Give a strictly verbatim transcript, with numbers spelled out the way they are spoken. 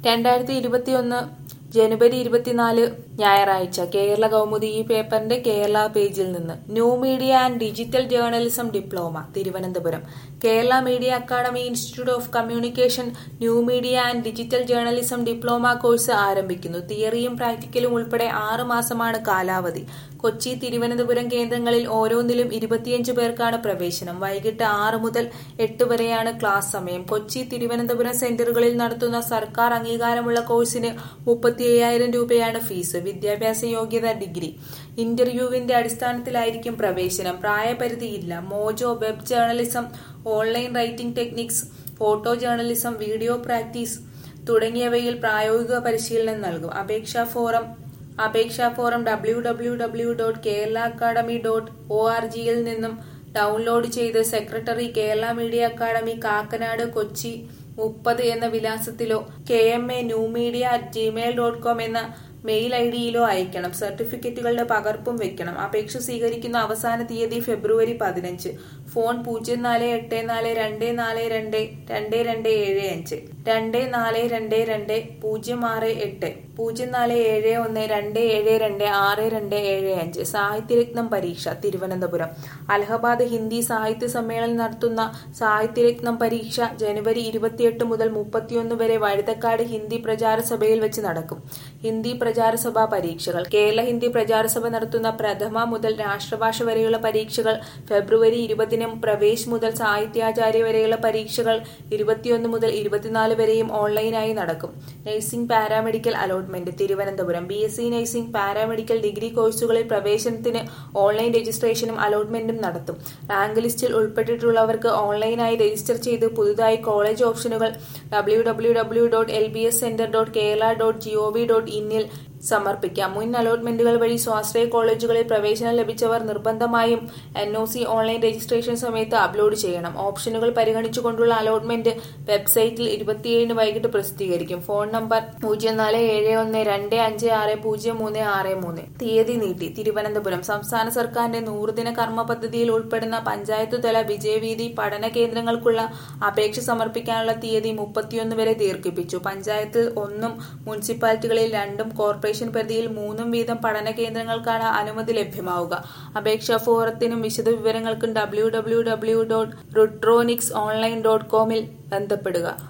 രണ്ടായിരത്തി ഇരുപത്തിയൊന്ന് ജനുവരി ഇരുപത്തിനാല് ഞായറാഴ്ച കേരള കൗമുദി ഈ പേപ്പറിന്റെ കേരള പേജിൽ നിന്ന് new media and digital journalism diploma Thiruvananthapuram. Kerala media academy institute of communication new media and digital journalism diploma course ആരംഭിക്കുന്നു. തിയറിയും പ്രാക്ടിക്കലും ഉൾപ്പെടെ ആറ് മാസമാണ് കാലാവധി. കൊച്ചി, തിരുവനന്തപുരം കേന്ദ്രങ്ങളിൽ ഓരോന്നിലും ഇരുപത്തിയഞ്ച് പേർക്കാണ് പ്രവേശനം. വൈകിട്ട് ആറ് മുതൽ എട്ട് വരെയാണ് ക്ലാസ് സമയം. കൊച്ചി, തിരുവനന്തപുരം സെന്ററുകളിൽ നടത്തുന്ന സർക്കാർ അംഗീകാരമുള്ള കോഴ്സിന് മുപ്പത്തി അയ്യായിരം രൂപയാണ് ഫീസ്. വിദ്യാഭ്യാസ യോഗ്യത ഡിഗ്രി. ഇന്റർവ്യൂവിന്റെ അടിസ്ഥാനത്തിലായിരിക്കും പ്രവേശനം. പ്രായപരിധിയില്ല. Mojo, web journalism, online writing techniques, photo journalism, video practice തുടങ്ങിയവയിൽ പ്രായോഗിക പരിശീലനം നൽകും. അപേക്ഷാ ഫോറം അപേക്ഷാ form W W W dot Kerala academy dot O R ജിയിൽ നിന്നും ഡൗൺലോഡ് ചെയ്ത് secretary, Kerala media academy, Kakkanad, Kochi മുപ്പത് എന്ന വിലാസത്തിലോ K M A new media at Gmail dot com എന്ന മെയിൽ ഐ ഡിയിലോ അയക്കണം. സർട്ടിഫിക്കറ്റുകളുടെ പകർപ്പും വെക്കണം. അപേക്ഷ സ്വീകരിക്കുന്ന അവസാന തീയതി ഫെബ്രുവരി പതിനഞ്ച്. ഫോൺ പൂജ്യം നാല് എട്ട് നാല് രണ്ട് നാല് രണ്ട് രണ്ട് രണ്ട് ഏഴ് അഞ്ച് രണ്ട് നാല് രണ്ട് രണ്ട് പൂജ്യം ആറ് എട്ട് പൂജ്യം നാല് ഏഴ് ഒന്ന് രണ്ട് ഏഴ് രണ്ട് ആറ് രണ്ട് ഏഴ് അഞ്ച്. സാഹിത്യരത്നം പരീക്ഷ തിരുവനന്തപുരം. അലഹബാദ് ഹിന്ദി സാഹിത്യ സമ്മേളനം നടത്തുന്ന സാഹിത്യരത്നം പരീക്ഷ ജനുവരി ഇരുപത്തിയെട്ട് മുതൽ മുപ്പത്തിയൊന്ന് വരെ വഴുതക്കാട് ഹിന്ദി പ്രചാര സഭയിൽ വെച്ച് നടക്കും. ഹിന്ദി പ്രചാരസഭാ പരീക്ഷകൾ. കേരള ഹിന്ദി പ്രചാരസഭ നടത്തുന്ന പ്രഥമ മുതൽ രാഷ്ട്രഭാഷ വരെയുള്ള പരീക്ഷകൾ ഫെബ്രുവരി ഇരുപതിനും പ്രവേശ് മുതൽ സാഹിത്യാചാര്യ വരെയുള്ള പരീക്ഷകൾ ഇരുപത്തിയൊന്ന് മുതൽ ഇരുപത്തിനാല് വരെയും ഓൺലൈനായി നടക്കും. Nursing, paramedical allotment Thiruvananthapuram. B S C nursing, paramedical degree കോഴ്സുകളിൽ പ്രവേശനത്തിന് ഓൺലൈൻ രജിസ്ട്രേഷനും അലോട്ട്മെന്റും നടത്തും. റാങ്ക് ലിസ്റ്റിൽ ഉൾപ്പെട്ടിട്ടുള്ളവർക്ക് ഓൺലൈനായി രജിസ്റ്റർ ചെയ്ത് പുതുതായി കോളേജ് ഓപ്ഷനുകൾ W W W dot L B S centre dot Kerala dot G O V dot ഇന്നിൽ സമർപ്പിക്കാം. മുൻ അലോട്ട്മെന്റുകൾ വഴി സ്വാശ്രയ കോളേജുകളിൽ പ്രവേശനം ലഭിച്ചവർ നിർബന്ധമായും N O C online registration സമയത്ത് അപ്ലോഡ് ചെയ്യണം. ഓപ്ഷനുകൾ പരിഗണിച്ചുകൊണ്ടുള്ള അലോട്ട്മെന്റ് വെബ്സൈറ്റിൽ ഇരുപത്തിയേഴിന് വൈകിട്ട് പ്രസിദ്ധീകരിക്കും. ഫോൺ നമ്പർ പൂജ്യം നാല് ഏഴ് ഒന്ന് രണ്ട് അഞ്ച് ആറ് പൂജ്യം മൂന്ന് ആറ് മൂന്ന്. തീയതി നീട്ടി. തിരുവനന്തപുരം. സംസ്ഥാന സർക്കാരിന്റെ നൂറുദിന കർമ്മ പദ്ധതിയിൽ ഉൾപ്പെടുന്ന പഞ്ചായത്ത് തല വിജയവീഥി പഠന കേന്ദ്രങ്ങൾക്കുള്ള അപേക്ഷ സമർപ്പിക്കാനുള്ള തീയതി മുപ്പത്തിയൊന്ന് വരെ ദീർഘിപ്പിച്ചു. പഞ്ചായത്തിൽ ഒന്നും മുനിസിപ്പാലിറ്റികളിൽ രണ്ടും കോർപ്പറേഷൻ പരിധിയിൽ മൂന്നും വീതം പഠന കേന്ദ്രങ്ങൾക്കാണ് അനുമതി ലഭ്യമാവുക. അപേക്ഷാ ഫോറത്തിനും വിശദ വിവരങ്ങൾക്കും W W W dot Rutronix online dot കോമിൽ ബന്ധപ്പെടുക.